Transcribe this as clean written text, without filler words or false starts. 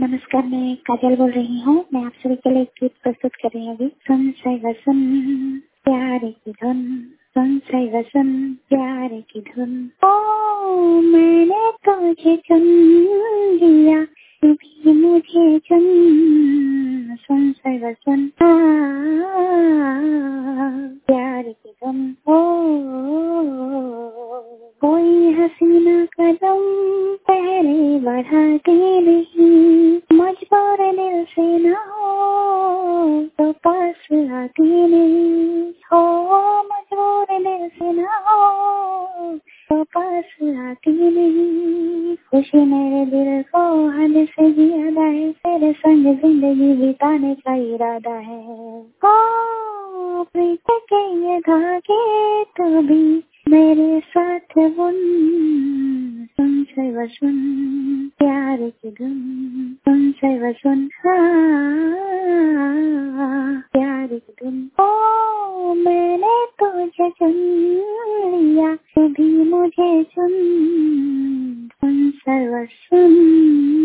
नमस्कार, मैं काजल बोल रही हूँ। मैं आप सभी के लिए एक गीत प्रस्तुत कर रही हूँ अभी। संशय वसन प्यारे की धुन, संशय वसन प्यारे की धुन। ओ मैंने तुझे चुन लिया, तू भी मुझे चुन। संशय वसन प्यारे की धुन। ओ कोई हसीना कदम पहले बढ़ाते नहीं, मजबूर दिल से न हो तो पास आती नहीं। हो मजबूर दिल से न हो तो पास आती नहीं। खुशी मेरे दिल को हद से ज्यादा है, तेरे संग जिंदगी बिताने का इरादा है। ओ प्रीत के ये धागे तो भी मेरे साथ बुन। संशय वसन प्यारे की धुन, संशय वसन प्यारे की धुन। ओ मैंने तुझे चुन लिया, तू भी मुझे चुन। संशय वसन